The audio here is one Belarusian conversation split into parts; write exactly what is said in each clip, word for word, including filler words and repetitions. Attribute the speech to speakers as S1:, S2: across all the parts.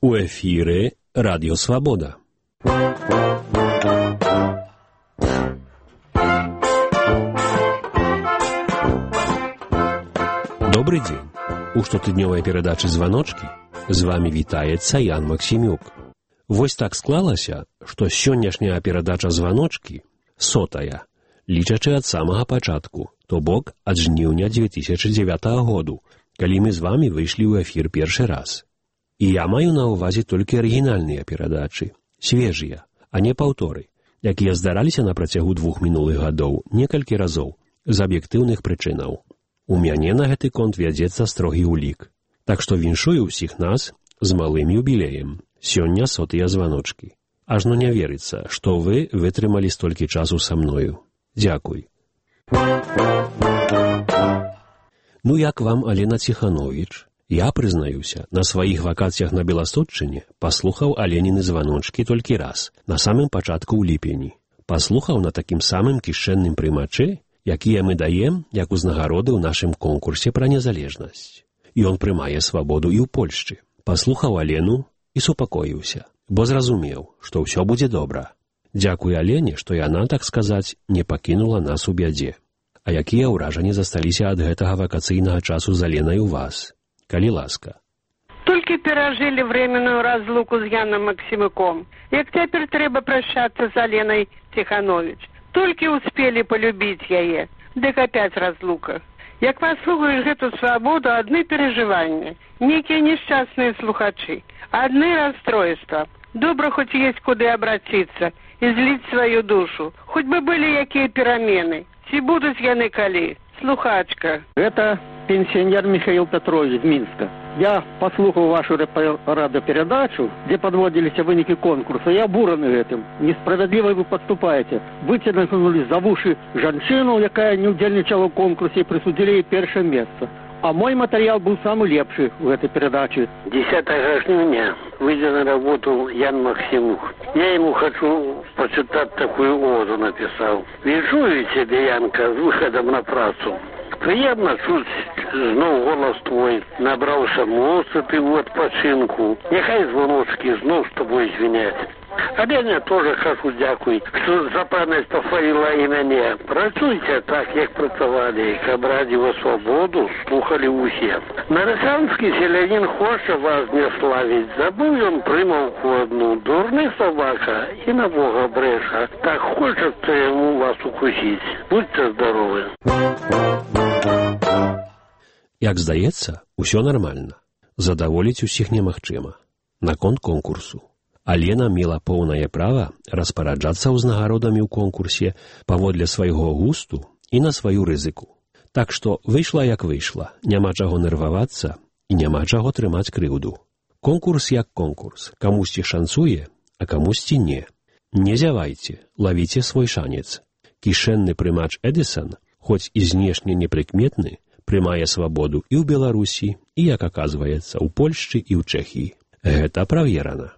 S1: У эфіры Радіо Свабода. Добрый дзень. У штотыднёвай перадачы «Званочкі» з вами вітаецца Ян Максімюк. Вось так склалася, што сённяшняя перадача «Званочкі» сотая, лічачы ад самага пачатку, то бок ад жніўня дзве тысячы дзевятага году, калі мы з вами выйшлі ў эфір першы раз. І я маю на ўвазе толькі арыгінальныя перадачы, свежыя, а не паўторы, якія здараліся на працягу двух мінулых гадоў некалькі разоў з аб'ектыўных прычынаў. У мяне на гэты конт вядзецца строгі ўлік. Так што віншую ўсіх нас з малым юбілеем. Сёння сотыя званочкі. Ажно не верыцца, што вы вытрымалі столькі часу са мною. Дзякуй. Ну як вам, Алена Ціхановіч? Я, прызнаюся, на сваіх вакацыях на Беластотчыне паслухаў Аленіны званочкі толькі раз, на самым пачатку ў ліпені. Паслухаў на такім самым кішэнным прымачы, якія мы даем, як узнагароды ў нашым конкурсе пра незалежнасць. Ён прымае свабоду і ў Польшчы. Паслухаў Алену і супакоіўся, бо зразумеў, што ўсё будзе добра. Дзякуй Алене, што яна, так сказаць, не пакінула нас у бядзе. А якія ўражанні засталіся ад гэтага вакацыйнага часу з Аленай у вас? Калі ласка.
S2: Только пережили временную разлуку с Яном Максимуком. Як теперь треба прощаться с Аленой Тиханович. Только успели полюбить яе. Дык опять разлука. Як послухаешь эту свободу, одни переживания. Некие несчастные слухачи. Одни расстройства. Добро хоть есть куда обратиться. Излить свою душу. Хоть бы были якие перемены. Ці будут яны калі. Слухачка.
S3: Это пенсионер Михаил Петрович из Минска. Я послухал вашу радиопередачу, где подводились выники конкурса. Я обураны этим. Несправедливо вы поступаете. Вытянули за уши женщину, якая не удельничала в конкурсе, и присудили ей первое место. А мой материал был самый лепший в этой передаче.
S4: десятого жнивня, выйдя на работу, Ян Максимук. Я ему хочу почитать такую оду написал. Вижу тебе, Янка, с выходом на працу. Приємно чуть знов голос твой, набрався моцити в відпочинку. Нехай дзвоночки знов з тобою звінять. А Леня теж кажу дякую, що за пам'ять пофарила і мене. Працюйте так, як працювали, щоб радіо свободу слухали усі. Нарисанський селянин хоче вас не славить. Забув він примовку одну. Дурний собака і на Бога бреша. Так хочеться йому вас укусить. Будьте здорові.
S1: Як здаецца, усё нармальна. Задаволіць усіх немагчыма. Наконт конкурсу. Алена мела поўнае права распараджацца ўзнагародамі ў конкурсе паводле свайго густу і на сваю рызыку. Так што выйшла як выйшла, няма чаго нервавацца і няма чаго трымаць крыўду. Конкурс як конкурс, камусьці шанцуе, а камусьці не. Не зявайце, лавіце свой шанец. Кішэнны прымач Эдысон, хоць і знешне непрыкметны, прымае свабоду і ў Беларусі, і, як аказваецца, у Польшчы і ў Чэхіі. Гэта праверана.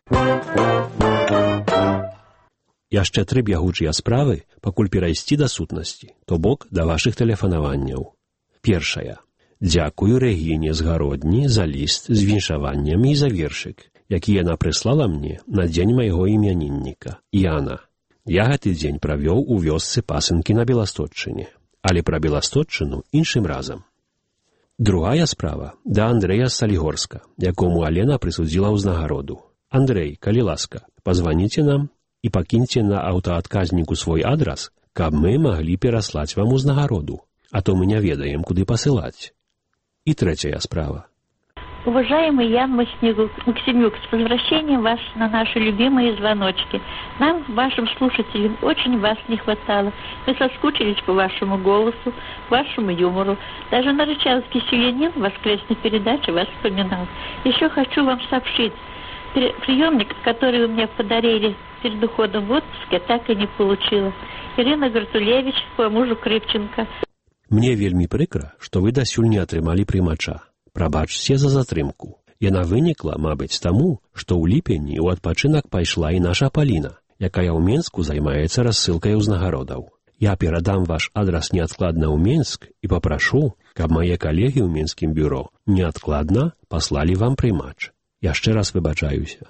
S1: Яшчэ тры бягучыя справы, пакуль перайсці да сутнасці, то бок да вашых тэлефанаванняў. Першая. Дзякую Рэгіне з Гародні за ліст з віншаваннямі і за вершык, які яна прыслала мне на дзень майго імянінніка, Яна. Я гэты дзень правёў у вёсцы Пасынкі на Беластотчыне, але пра Беластотчыну іншым разам. Другая справа да Андрэя з Салігорска, якому Алена прысудзіла ўзнагароду. Андрэй, калі ласка, пазваніце нам і пакіньце на аўтаадказніку свой адрас, каб мы маглі пераслаць вам узнагароду, а то мы не ведаем, куды пасылаць. І трэцяя справа.
S5: Уважаемый Ян Максимюк, с возвращением вас на наши любимые звоночки. Нам, вашим слушателям, очень вас не хватало. Мы соскучились по вашему голосу, вашему юмору. Даже нарычанский селянин в воскресной передаче вас вспоминал. Еще хочу вам сообщить, приемник, который вы мне подарили перед уходом в отпуск, я так и не получила. Ирина Гартулевич по мужу Крыпченко.
S1: Мне вельмі прыкра, што вы дасюль не атрымалі прымача. Прабачце за затрымку. Яна вынікла, мабыць, таму, што ў ліпені ў адпачынак пайшла і наша Паліна, якая ў Менску займаецца рассылкай узнагародаў. Я перадам ваш адрас неадкладна ў Менск і папрашу, каб мае калегі ў Менскім бюро неадкладна паслалі вам прымач. Яшчэ раз выбачаюся.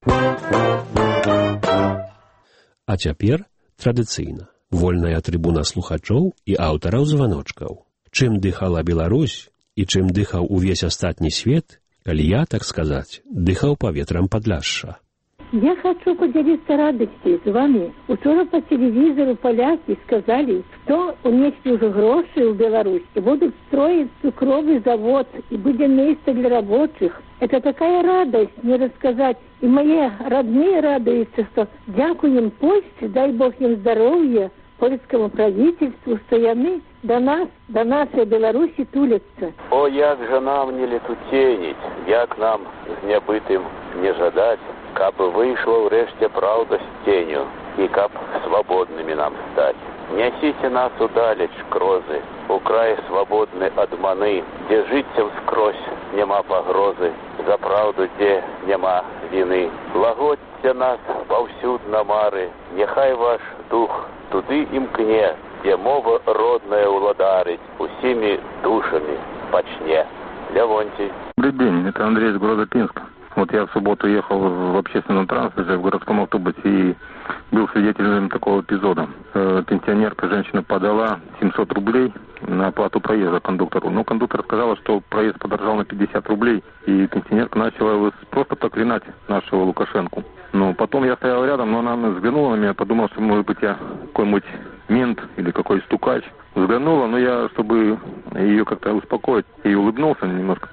S1: А цяпер традыцыйна вольная трыбуна слухачоў і аўтараў званочкаў. Чым дыхала Беларусь і чым дыхаў увесь астатні свет, калі я, так сказаць, дыхаў паветрам Падляшша.
S6: Я хочу поделиться радостью с вами. Учора по телевизору поляки сказали, что унесли уже гроши в Беларусь и будут строить цукровый завод и будет место для рабочих. Это такая радость, не рассказать. И мои родные радуются, что дякуем Польше, дай Бог им здоровья, польскому правительству, что яны до нас, до нашей Беларуси тулятся.
S7: О, як же нам не летутенить, як нам з нябытым не жадать, каб выйшла ўрэшце праўда з ценю, і каб свабоднымі нам стаць. Нясіце нас удалеч, крозы, у край свабодны ад маны, дзе жыццем скрозь няма пагрозы, за праўду, дзе няма віны. Лагодзьце нас паўсюд на мары, няхай ваш дух туды імкне, дзе мова родная ўладарыць, усімі душамі пачне. Лявонтий.
S8: Добрый день, это Андрей из города Пинска. Вот я в субботу ехал в общественном транспорте, в городском автобусе, и был свидетелем такого эпизода. Э, пенсионерка, женщина, подала семьсот рублей на оплату проезда кондуктору. Но кондуктор сказала, что проезд подорожал на пятьдесят рублей, и пенсионерка начала просто проклинать нашего Лукашенку. Но потом я стоял рядом, но она взглянула на меня, подумала, что, может быть, я какой-нибудь мент или какой стукач. Взглянула, но я, чтобы ее как-то успокоить, и улыбнулся немножко.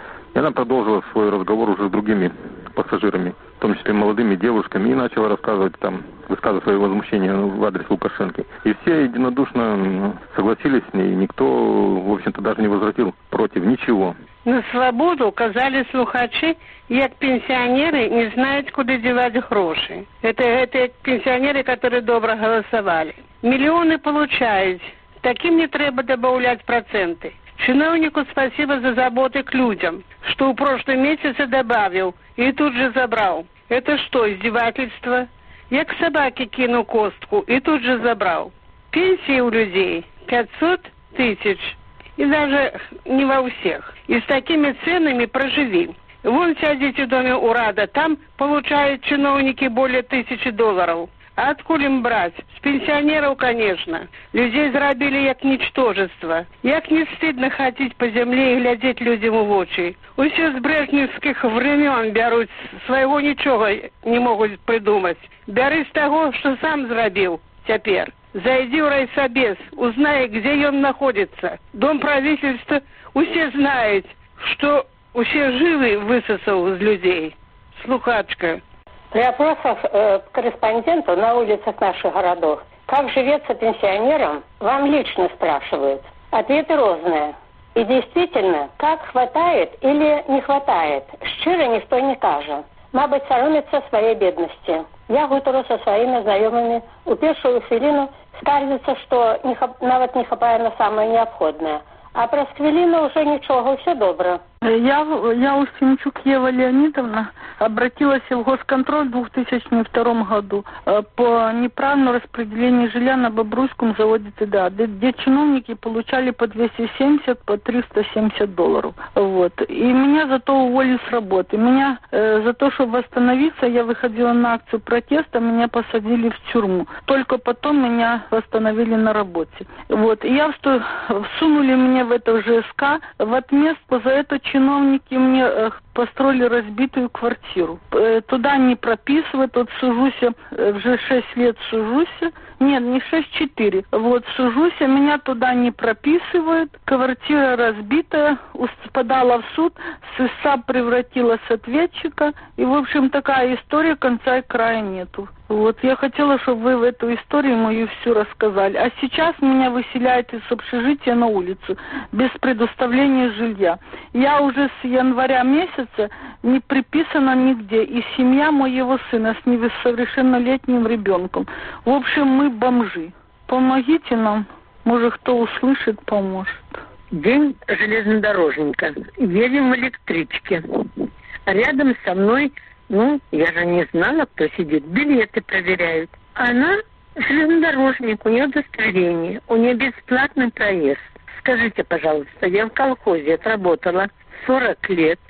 S8: И она продолжила свой разговор уже с другими пассажирами, в том числе молодыми девушками, и начала рассказывать там, высказывать свое возмущение в адрес Лукашенко. И все единодушно согласились с ней, никто, в общем-то, даже не возразил против ничего.
S2: На свободу казали слухачи, як пенсионеры не знают, куда девать гроши. Это, это пенсионеры, которые добро голосовали. Миллионы получают, таким не треба добавлять проценты. Чиновнику спасибо за заботы к людям, что в прошлом месяце добавил и тут же забрал. Это что, издевательство? Я к собаке кину костку и тут же забрал. Пенсии у людей пятьсот тысяч, и даже не во всех. И с такими ценами проживи. Вон сядете в доме Урада, там получают чиновники более тысячи долларов. А откуда им брать? С пенсионеров, конечно. Людей зарабили як ничтожество. Як не стыдно ходить по земле и глядеть людям в очи. Усе с брежневских времен берут, своего ничего не могут придумать. Бери с того, что сам зарабил теперь. Зайди в райсобес, узнай, где он находится. Дом правительства, усе знают, что усе живы высосал из людей. Слухачка.
S9: При опросах э, корреспондентов на улицах наших городов, как живется пенсионерам, вам лично спрашивают. Ответы разные. И действительно, как хватает или не хватает, щиро никто не каже. Мабуть, соромится своей бедности. Я гутару со своими знакомыми, у першую хвилину скаржится, что не хап... нават не хапае на самое необходное. А про сквилину уже ничего, все добро.
S10: Я, я Устимчук Ева Леонидовна обратилась в госконтроль в две тысячи втором году по неправильному распределению жилья на Бобруйском заводе ТДА, где чиновники получали по двести семьдесят, по триста семьдесят долларов. Вот. И меня зато уволили с работы. Меня э, за то, чтобы восстановиться, я выходила на акцию протеста, меня посадили в тюрьму. Только потом меня восстановили на работе. Вот. И я что, всунули меня в это ЖСК, в отместку за это чиновники мне э, построили разбитую квартиру. Э, туда не прописывают, вот сужусь, э, уже шесть лет сужусь, нет, не шесть, четыре, вот сужусь, меня туда не прописывают, квартира разбитая, подала в суд, СИСА превратилась в ответчика, и, в общем, такая история, конца и края нету. Вот, я хотела, чтобы вы в эту историю мою всю рассказали. А сейчас меня выселяют из общежития на улицу, без предоставления жилья. Я уже с января месяца не приписана нигде, и семья моего сына с несовершеннолетним ребенком. В общем, мы бомжи. Помогите нам, может, кто услышит, поможет.
S11: День железнодорожника. Едем в электричке. Рядом со мной, ну, я же не знала, кто сидит, билеты проверяют. Она железнодорожник, у нее удостоверение, у нее бесплатный проезд. Скажите, пожалуйста, я в колхозе отработала сорок лет,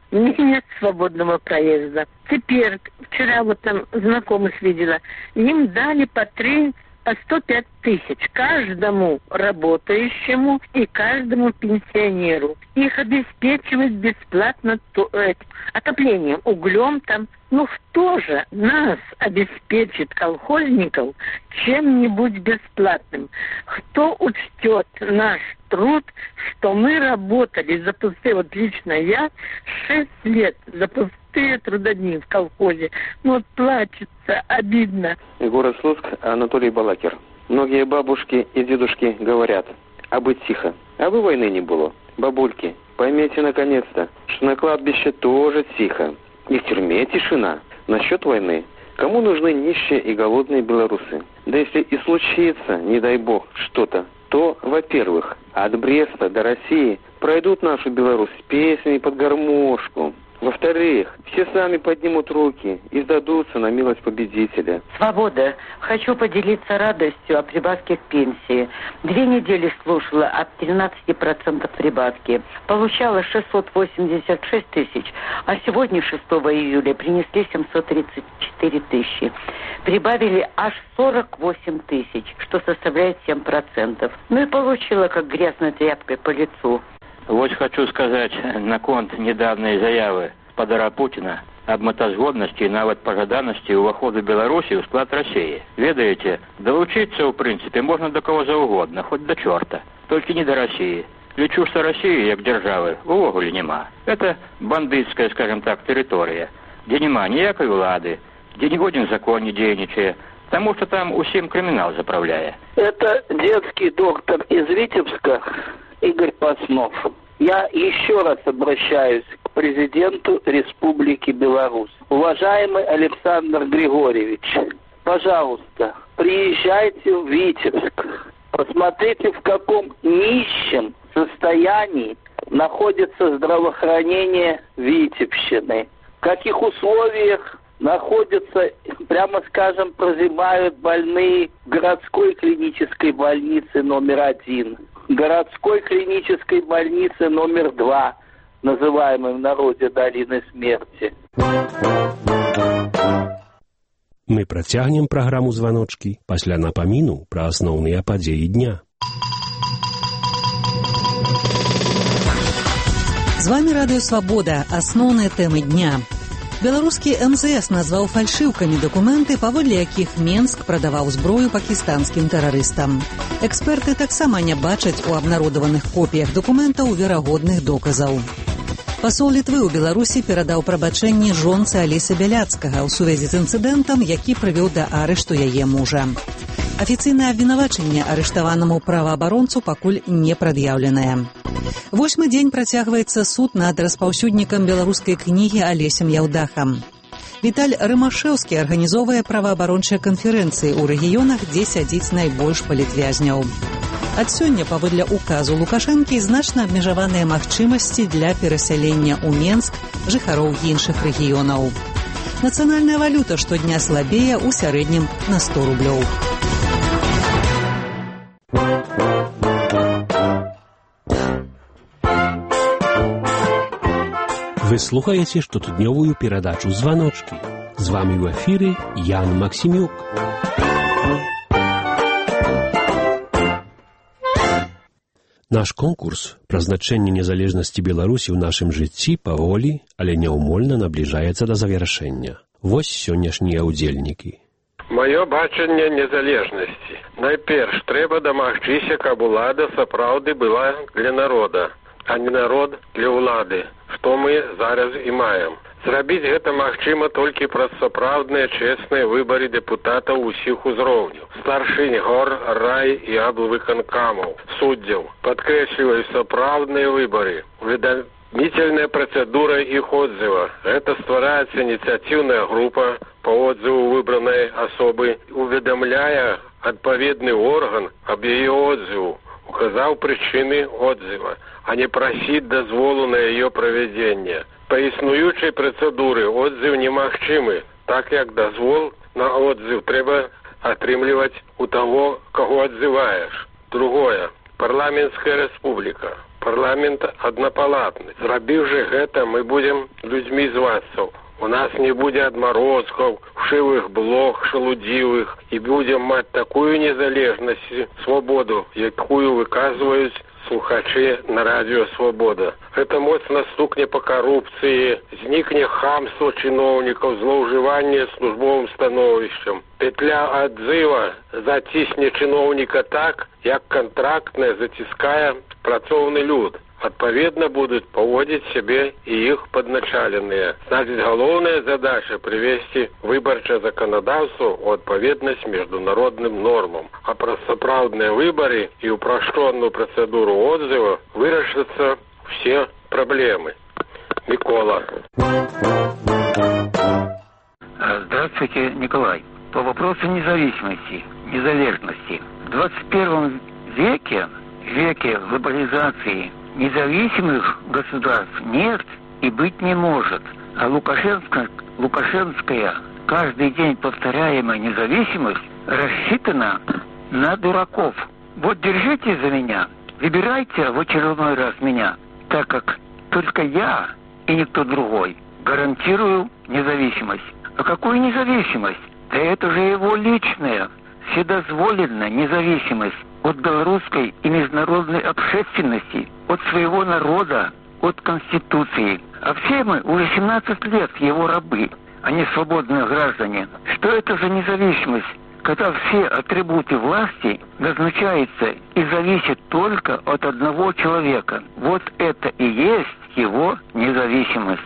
S11: Мне нет свободного проезда. Теперь, вчера вот там знакомых видела, им дали по три, по сто пять тысяч каждому работающему и каждому пенсионеру. Их обеспечивают бесплатно то, э, отоплением, углем там. Ну кто же нас обеспечит, колхозников, чем-нибудь бесплатным? Кто учтет наш труд, что мы работали за пустые, вот лично я, шесть лет за пустые трудодни в колхозе. Ну вот плачется, обидно.
S12: Город Слуцк, Анатолий Балакер. Многие бабушки и дедушки говорят, а быть тихо, а бы войны не было. Бабульки, поймите наконец-то, что на кладбище тоже тихо. И в тюрьме тишина. Насчет войны. Кому нужны нищие и голодные белорусы? Да если и случится, не дай бог, что-то, то, во-первых, от Бреста до России пройдут нашу Беларусь с песнями под гармошку. Во-вторых, все сами поднимут руки и сдадутся на милость победителя.
S13: Свобода. Хочу поделиться радостью о прибавке к пенсии. Две недели слушала от тринадцати процентов прибавки. Получала шестьсот восемьдесят шесть тысяч, а сегодня, шестого июля, принесли семьсот тридцать четыре тысячи. Прибавили аж сорок восемь тысяч, что составляет семь процентов. Ну и получила, как грязной тряпкой по лицу.
S14: Вот хочу сказать наконт недавней заявы спадара Путина об мэтазгоднасці і нават пажаданасці ўваходу Беларусі ў склад России. Ведаеце, долучиться, в принципе, можно до кого заўгодна, хоть до черта, только не до России. Лічу, что России, як державы, увогуле нема. Это бандитская, скажем так, территория, где нема ніякой улады, где нигоден закон не дзейнічае, потому что там усім криминал заправляя.
S4: Это детский доктор из Витебска Игорь Паснов. Я еще раз обращаюсь к президенту Республики Беларусь. Уважаемый Александр Григорьевич, пожалуйста, приезжайте в Витебск. Посмотрите, в каком нищем состоянии находится здравоохранение Витебщины. В каких условиях находятся, прямо скажем, прозябают больные в городской клинической больнице номер один, городской клинической больнице номер два, называемой в народе долиной смерти.
S1: Мы працягнем праграму «Званочкі» пасля напаміну пра асноўныя падзеі дня.
S15: З вами Радыё Свабода. Асноўныя тэмы дня. Беларускі эм зэ эс назваў фальшыўкамі дакументы, паводле якіх Менск прадаваў зброю пакістанскім тэрарыстам. Эксперты таксама не бачаць у абнародаваных копіях дакументаў верагодных доказаў. Пасол Літвы ў Беларусі перадаў прабачэнні жонцы Алісы Бяляцкага ў сувязі з інцыдэнтам, які прывёў да арышту яе мужа. Афіцыйнае абвінавачанне арыштаванаму праваабаронцу пакуль не прад'яўленае. Восьмы дзень працягваецца суд над распаўсюднікам беларускай кнігі Алесем Яўдахам. Віталь Рымашэўскі арганізоўвае праваабарончыя канферэнцыі ў рэгіёнах, дзе сядзіць найбольш палітвязняў. Ад сёння, паводле указу Лукашэнкі, значна абмежаваныя магчымасці для перасялення ў Менск жыхароў іншых рэгіёнаў. Нацыянальная валюта штодня слабее ў сярэднім на сто рублёў.
S1: Вы слухаеце штотыднёвую перадачу «Званочкі». З вами ў эфіры Ян Максімюк. Наш конкурс пра значэнне незалежнасці Беларусі ў нашым жыцці паволі, але няўмольна набліжаецца да завяршэння. Вось сённяшнія ўдзельнікі.
S16: Маё бачанне незалежнасці. Найперш трэба дамагчыся, каб улада сапраўды была для народа, а не народ для ўлады, што мы зараз і маем. Зрабіць гэта магчыма толькі праз сапраўдныя чэсныя выбары дэпутатаў усіх узроўняў, старшынь гор, рай і аблвыканкамаў, суддзяў. Падкрэсліваю, сапраўдныя выбары. Уведамительная працэдура іх отзыва. Гэта ствараецца ініцыятыўная група па отзыву выбранай асобы, уведамляе адпаведны орган аб яе отзыву, указаў прычыны отзыва, а не прасіць дазволу на яе правядзенне. Па існуючай працэдуры отзыв немагчымы, так як дазвол на отзыв трэба атрымліваць у таго, каго адзываеш. Другое. Парламенцкая рэспубліка. парламент аднапалатны. Зрабіўшы гэта, мы будзем людзьмі звацца. У нас не будзе адмарозкаў, вшывых блох, шалудзівых, і будзем маць такую незалежнасць, свабоду, якую выказваюць слухачы на радыё «Свабода». Гэта моцна стукне па карупцыі, знікне хамства чыноўнікаў, злоўжыванне службовым становішчам. Петля адзыва зацісне чыноўніка так, як кантрактная заціскае працоўны люд. Адпаведна будуць паводзіць сябе і іх падначаленыя. Значыць, галоўная задача прывесці выбарчае заканадаўства ў адпаведнасць міжнародным нормам. А праз сапраўдныя выбары і ўпрашчоную працэдуру отзыва вырашацца все праблемы. Микола.
S17: Здравствуйте, Николай. По вопросу независимости, незалежности. В двадцать первом веке, веке глобализации, независимых государств нет и быть не может. А Лукашенко, Лукашенская каждый день повторяемая независимость рассчитана на дураков. Вот держите за меня, выбирайте в очередной раз меня, так как только я и никто другой гарантирую независимость. А какую независимость? Да это же его личная, вседозволенная независимость от белорусской и международной общественности, от своего народа, от Конституции. А все мы уже семнадцать лет его рабы, а не свободные граждане. Что это за независимость, когда все атрибуты власти назначаются и зависят только от одного человека? Вот это и есть его независимость.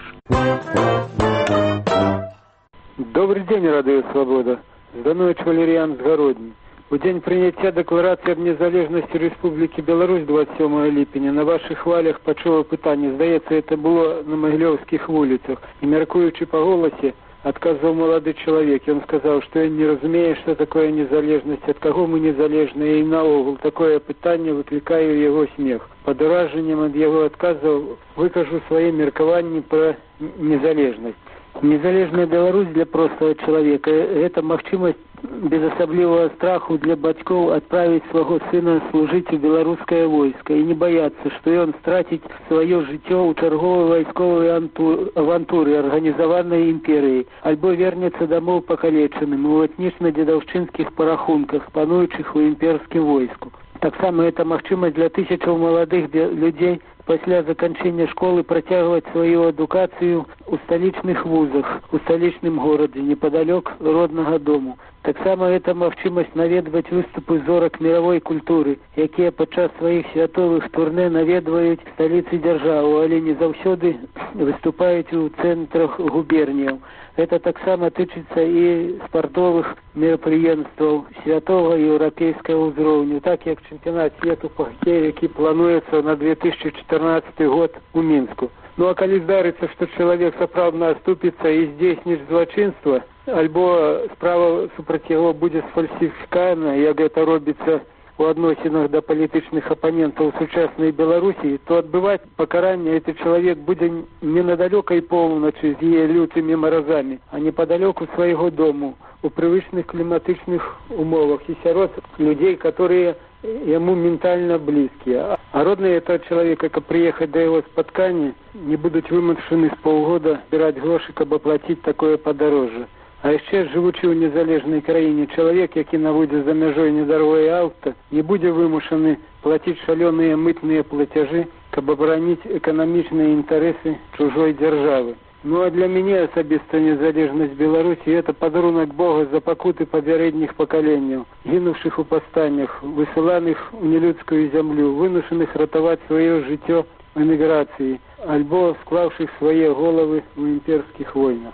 S18: Добрый день, Радио Свобода. Зданович Валерьян Сгородний. У день принятия Декларации об незалежности Республики Беларусь двадцать сьомого липеня на ваших хвалях почув питання. Здається, это было на Могилевских улицах. И, мяркуючи по голосе, отказывал молодой человек. И он сказал, что я не разумею, что такое незалежность, от кого мы незалежны. И наогул такое питание выкликаю его смех. Под уражением от его отказов выкажу свои меркования про незалежность. Незалежная Беларусь для простого человека – это магчимость без особливого страху для бацькоў отправить своего сына служить в белорусское войско и не бояться, что он стратит свое житье у черговой войсковой авантуры организованной империи, альбо вернется домой покалеченным у этнично-дедовчинских порахунках, панующих у имперским войску. Так само это магчимость для тысячаў молодых людей после заканчэння школы працягваць свою адукацыю у столичных вузах, у столичным городе, неподалек родного дому. Так само это магчимость наведваць выступы зорак мировой культуры, якія падчас сваіх святовых турне наведваюць столицы державы, але не заўсёды выступаюць у центрах губерніяў. Это так само тычыцца і спартовых мерапрыемстваў святого еўрапейскага ўзроўню, так як чэмпіянат свету па хакеі, які плануецца на две тысячи четырнадцатый год у Мінску. Ну а калі здарыцца, што чалавек сапраўдна аступіцца і здзейсніць злачынства, альбо справа супраць яго будзе сфальсіфікавана, як гэта робіцца у адносінах да палітычных апанентаў сучаснай Беларусі, то адбываць пакаранне этот чалавек будзе не на далёкай поўначы з яе лютымі маразамі, а непадалёку свайго дому, у прывычных кліматычных умовах і сярод людзей, которые ему ментально близкие. А родные этого человека, как приехать до его споткания, не будут вымушены с полгода собирать гроши, чтобы оплатить такое подороже. А еще живучи в незалежной краине, человек, який наводит за межой недорогое авто, не будет вымушены платить шаленые мытные платежи, чтобы оборонить экономичные интересы чужой державы. Ну а для меня особисто незалежность Беларуси – это подарунок Бога за покуты попередних поколений, гинувших у повстаниях, высыланных в нелюдскую землю, вынужденных ратовать свое житье в эмиграции, альбо склавших свои головы в имперских войнах.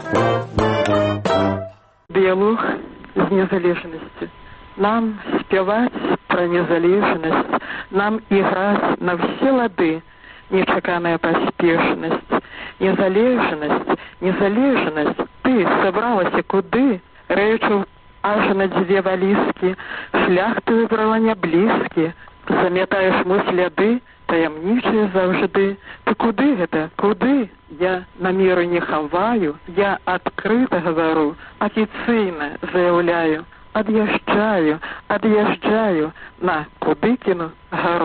S19: Диалог с незалежностью. Нам спевать про незалежность, нам играть на все лады, нечаканная поспешность. Незалежность, незалежность, ты собралася куды? Рэчаў аж на дзве валізкі, шлях ты выбрала не блізкі, замятаеш мы сляды, таямнічыя заўжды. Ты куды гэта? Куды? Я намеры не хаваю, я адкрыта гавару, афіцыйна заяўляю, ад'язджаю, ад'язджаю на Кудыкіну гару.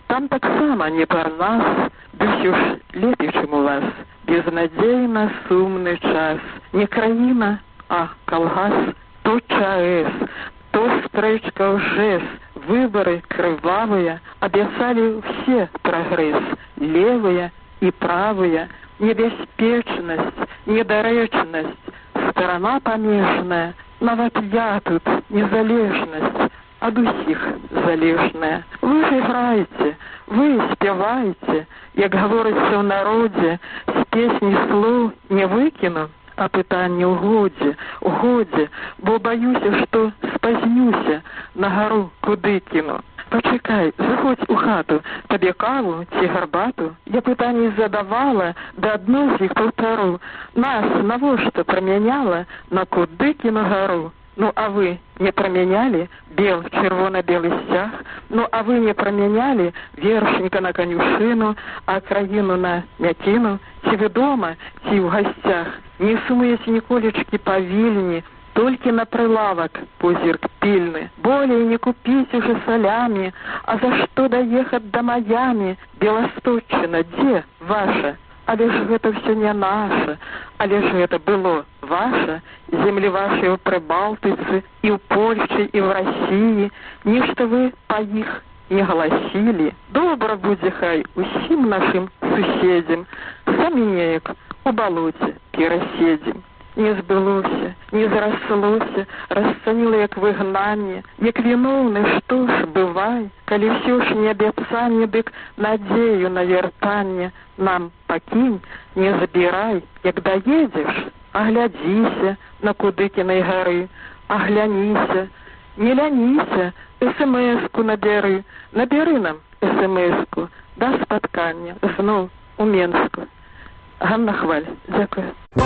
S19: Там таксама не пар нас, ды ўсё ж лепей, чым у вас. Безнадзейна сумны час. Не краіна, а калгас. То ЧАЭС, то спрэчка ў ЖЭС. Выборы крывавыя, абяцалі ўсе прагрэс. Левыя і правыя, небяспечнасць, недарэчнасць, старана памежная. Нават я тут незалежнасць, ад усіх залежная. Вы ж іграеце, вы спяваеце, як гаворыцца ў народзе, з песні слоў не выкіну, а пытанне ў годзе, у годзе, бо баюся, што спазнюся, на гару куды кіну. Пачакай, заходзь у хату, табе каву ці гарбату. Я пытанні задавала, да адно з іх паўтару. Нас навошта прамяняла, на куды кіну гару? Ну, а вы не промяняли бел, червоно-белый стяг? Ну, а вы не промяняли вершника на конюшину, а краину на мякину? Ці вы дома, ці в гостях? Не сумуете николечки по вильне, только на прилавок позирк пильны. Более не купить уже солями, а за что доехать до Майами? Белосточина, где ваша? Але ж гэта все не наше, але ж гэта было ваше, земли ваши ў Прыбалтыцы, і ў Польшчы, і ў России, нешта вы па іх не галасілі. Добра будзе хай усім нашим суседзям, самі неяк у балоце пераседзім. Не збылося, не зраслося, расцаніла як выгнанне, як віноўны, што ж, бывай, калі ўсё ж не абяцанне, дык надзею на вяртанне нам пакінь, не забірай, як даедзеш, аглядзіся на кудыкінай гары, агляніся, не ляніся, эс-эм-эску набяры, набяры нам эс-эм-эску, да спаткання, зноў у Менску. Ганна Хваль, дзякую.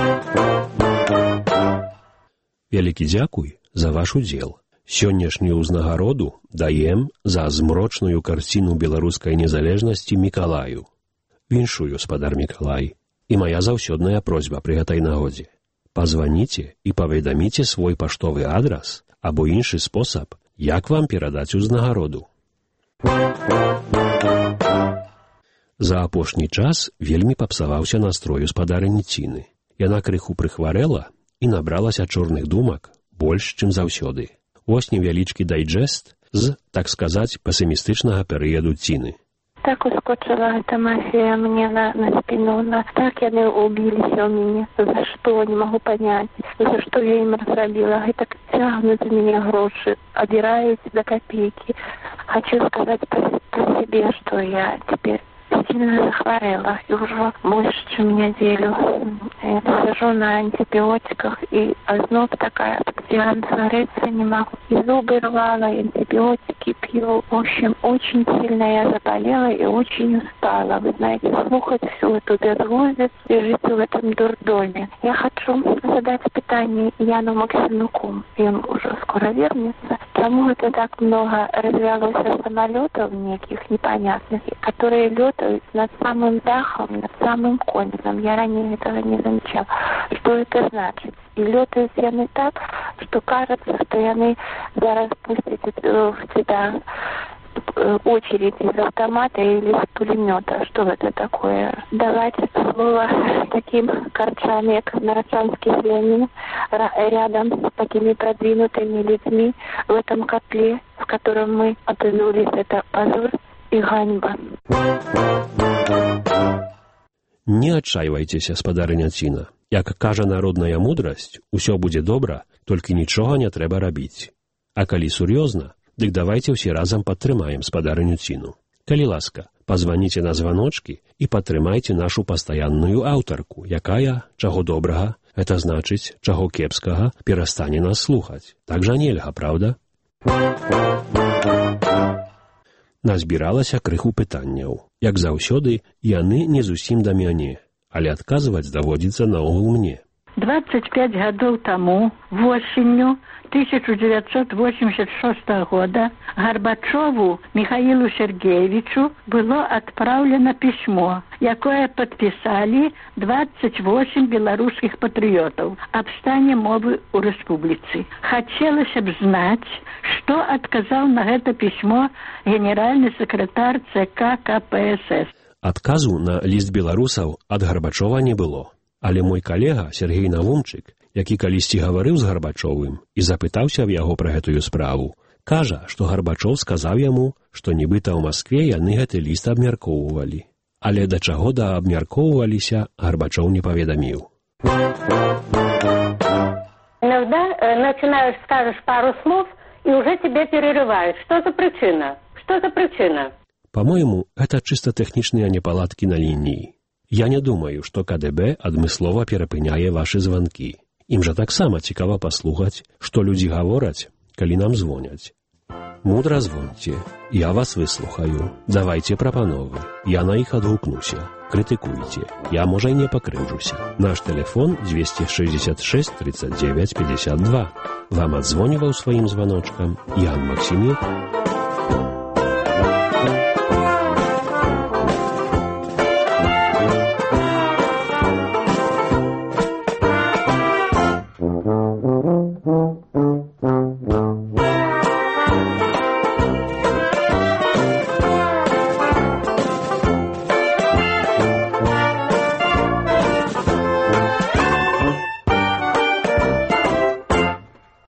S1: Вялікі дзякуй за ваш удзел. Сённяшнюю ўзнагароду даем за змрочную карціну беларускай незалежнасці Мікалаю. Віншую, спадар Мікалай, і моя заўсёдная просьба пры гэтай нагодзе. Пазваніце і паведаміце свой паштовы адрас або іншы спосаб, як вам перадаць узнагароду. За апошні час вельмі папсаваўся настрой у спадарыні Ціны. Яна крыху прыхварэла і набралася чорных думак больш, чым заўсёды. Вось невялічкі дайджэст з, так сказаць, песімістычнага перыяду Ціны.
S20: Так ускочила эта мафия мне на, на спину, на... так яны убилися у меня, за что, не могу понять, за что я им разробила, и так тягнут за меня гроши, обирают до копейки. Хочу сказать про, про себе, что я теперь сильно захворела, и уже больше, чем неделю. Я сижу на антибиотиках, и озноб такая, постоянно свариться не могу. И зубы рвала, и антибиотики пью. В общем, очень сильно я заболела и очень устала. Вы знаете, слухать всю эту безглузицу и жить в этом дурдоме. Я хочу задать питание Яну Максимюку, и он уже скоро вернется. Почему это так много развелось самолетов неких непонятных, которые летают над самым дахом, над самым концом. Я ранее этого не замечала. Что это значит? И летают яны так, что кажется, что яны зараз пустят в тебя очередь из автомата или из пулемета. Что это такое? Давайте слово таким корчам, как Нарочанский Ленин, рядом с такими продвинутыми людьми в этом котле, в котором мы окунулись. Это позор и ганьба.
S1: Не адчайвайцеся, спадарыня Ціна. Як кажа народная мудрасць, усё будзе добра, толькі нічога не трэба рабіць. А калі сур'ёзна, дык давайце ўсе разам падтрымаем спадарыню Ціну. Калі ласка, пазваніце на званочкі і падтрымайце нашу пастаянную аўтарку, якая, чаго добрага, гэта значыць, чаго кепскага, перастане нас слухаць. Так жа нельга, праўда? Назбіралася крыху пытанняў. Як заўсёды, яны не зусім да мяне, але адказваць даводзіцца наогул мне.
S6: двадцать пять гадоў таму, восенню тысяча девятьсот восемьдесят шестого года Горбачеву Михаилу Сергеевичу было отправлено письмо, якое подписали двадцать восемь белорусских патриотов об стане мовы у республицы. Хотелось бы знать, что отказал на это письмо генеральный секретарь ЦК КПСС.
S1: Адказу на ліст беларусаў ад Гарбачова не было. Але мой калега Сергей Навумчык, які калісьці гаварыў з Гарбачовым і запытаўся в яго пра гэтую справу, кажа, што Гарбачов сказаў яму, што нібыта ў Маскве яны гэты ліст абмяркоўвалі. Але да чаго да абмяркоўваліся, Гарбачов не паведаміў.
S9: Иногда э, начинаешь, скажешь пару слов, и уже тебе перерывают. Что за причина? Что за причина?
S1: По-моему, это чисто технічныя непаладкі на лініі. Я не думаю, што КДБ адмыслова перапыняе вашы званкі. Ім жа таксама цікава паслухаць, што людзі гавораць, калі нам звоняць. Мудра звоньце, я вас выслухаю, давайте прапановы, я на іх адгукнуся, крытыкуйце, я, можа, і не пакрыўджуся. Наш тэлефон двести шестьдесят шесть тридцать девять пятьдесят два. Вам адзвоніваў сваім званочкам Ян Максімюк.